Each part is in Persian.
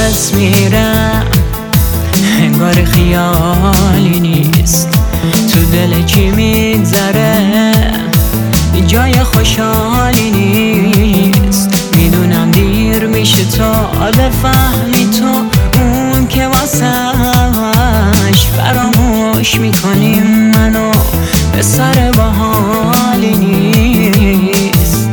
دست میرم، انگار خیالی نیست. تو دل کی میگذره جای خوشحالی نیست. میدونم دیر میشه تا بفهمی تو اون که واسش فراموش میکنیم منو به سر باحالی نیست.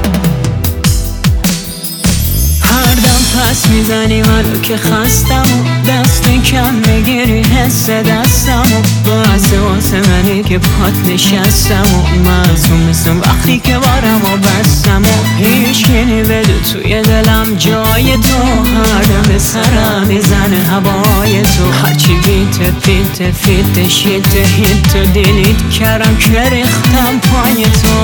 هر دم پس میزنی منو که خستم و دست کم میگیری حس دستم و بحث واسه منی که پات نشستم و معصوم مثل وقتی که بارم و بستم و هیچ کنی بده توی دلم جای تو. هر دم به سرم میزنه هوای تو، هرچی بیت فیت شیت هیت و دیلیت کردم که ریختم پای تو.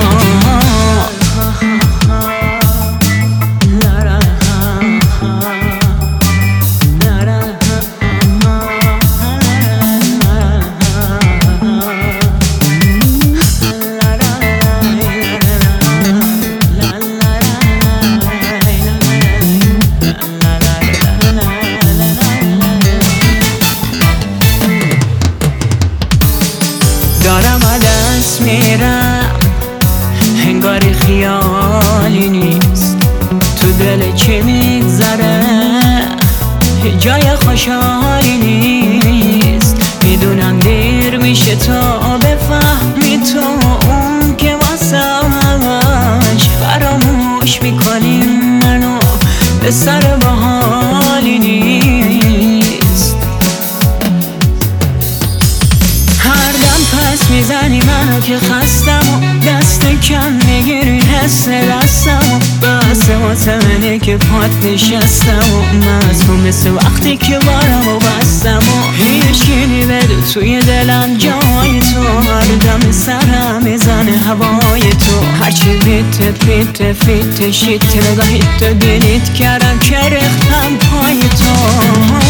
دارم دست میرم، انگار خیالی نیست. تو دل چی میگذره جای خوشحالی نیست. میدونم دیر میشه تا بفهمی تو اون که واسش فراموش میکنی منو به سر باحالی نیست. هر دم پس میزنی منو که خستم و دست کم میگیری حس دستم و بحث واسه منه که پات نشستم و معصوم مثل وقتی که بارم و بستم و هیچ کنی بده توی دلم جای تو. هر دم سرم میزنه هوای تو، هرچی بیت فیت شیت نگاهیت دیلیت کردم که ریختم پای تو.